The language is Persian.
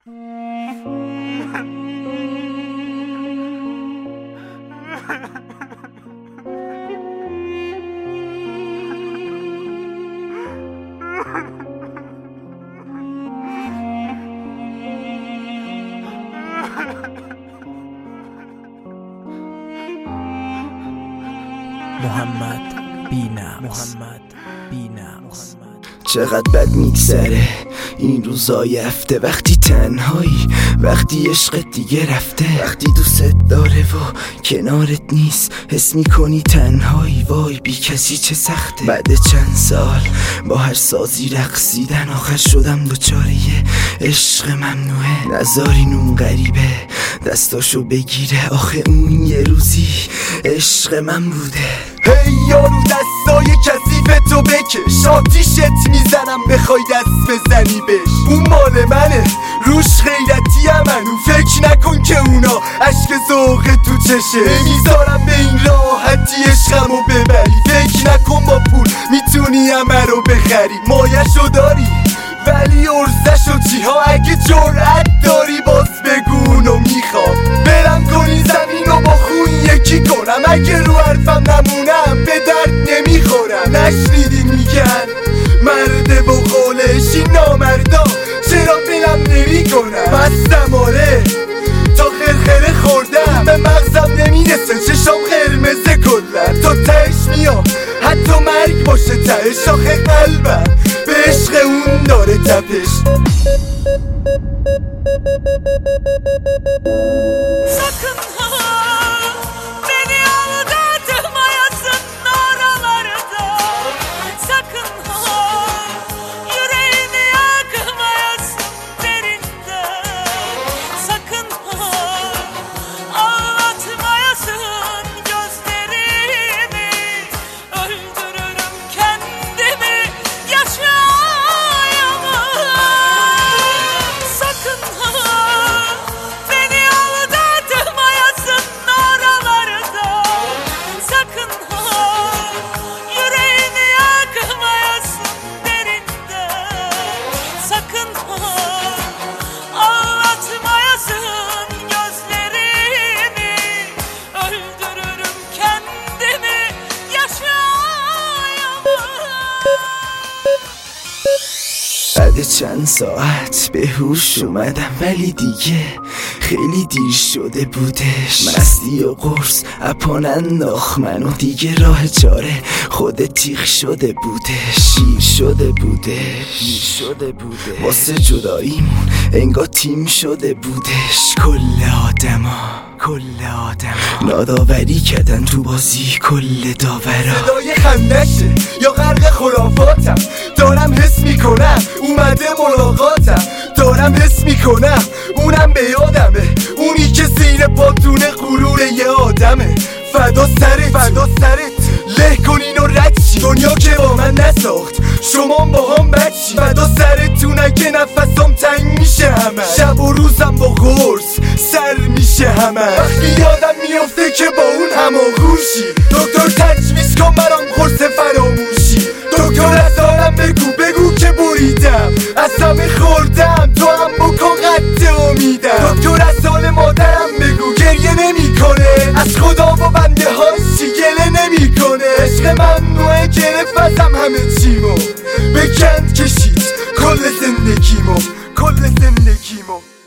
محمد بی‌نقص. چقدر بد میگذره این روزای هفته، وقتی تنهایی، وقتی عشقت دیگه رفته، وقتی دوست داره و کنارت نیست، حس میکنی تنهایی. وای بی کسی چه سخته. بعد چند سال با هر سازی رقصیدن، آخر شدم دوچاره یه عشق ممنوعه. نذارین اون غریبه دستاشو بگیره، آخه اون یه روزی عشق من بوده. هی یارو دستای کثیف تو بکش، آتیشت میزنم بخوای دست بزنی بش. اون مال منه روش غیرتی منو، فکر نکن که اونا عشق ذوق تو چشه. نمیذارم به این راحتی عشقمو ببری، فکر نکن با پول میتونی همه رو بخری. مایشو داری ولی ارزشو چی ها؟ اگه جرأت داری باز بگو اونو میخوام. برم کنی زمینو با خون یکی کنم، اگه رو حرفم نمونم به درد نمیخورم. نشنیدین میگن مرده و قولش این نامردا، چرا دلم نمیکنم؟ مستم آره تا خرخره خوردم، به مغزم نمیرسه چشام قرمزه کلن. تا تهش میام حتی مرگ باشه تهش، آخه قلبم به عشق اون داره تپش. Sakın ha beni aldatmayasın oralarda. Sakın ha yüreğini yakmayasın derinde. Sakın ha ağlatmayasın gözlerimi. Öldürürüm kendimi yaşayamam. Sakın ha beni aldatmayasın oralarda. Sakın ha yüreğini yakmayasın derinde. Sakın ha ağlatmayasın gözlerimi. Öldürürüm kendimi yaşayamam. بعد چند ساعت به هوش اومدم، ولی دیگه خیلی دیر شده بودش. مستی و قرص اپان انداخت منو، دیگه راه چاره خود تیغ شده بودش. شیر شده بوده واسه جداییمون انگار تیم شده بودش. کل آدما ناداوری کردن تو بازی، کل داورا صدای خندشه یا غرق خرافاتم، دارم حس میکنم اومده ملاقاتم. دارم حس میکنم اونم به یادمه، اونی که زیر پاتونه غرور یه آدمه. فدا سرت له کنین و رد چی، دنیا که با من نساخت شما با هم بچی. فدا سرتون اگه نفسم تنگ میشه همه، شب و روزم با قرص سر میشه همه. وقتی یادم میفته که با اون هماغوشی، دکتر تجویز کن برام قرص فراموشی. دکتر از حالم بگو که بریدم، از همه خوردم تو هم بکن قد امیدم. دکتر از حال مادرم بگو گریه نمیکنه، از خدا و بنده هاشی گله نمیکنه. عشق ممنوعه گرفت ازم همه چیمو، به گند کشید کل زندگیمو.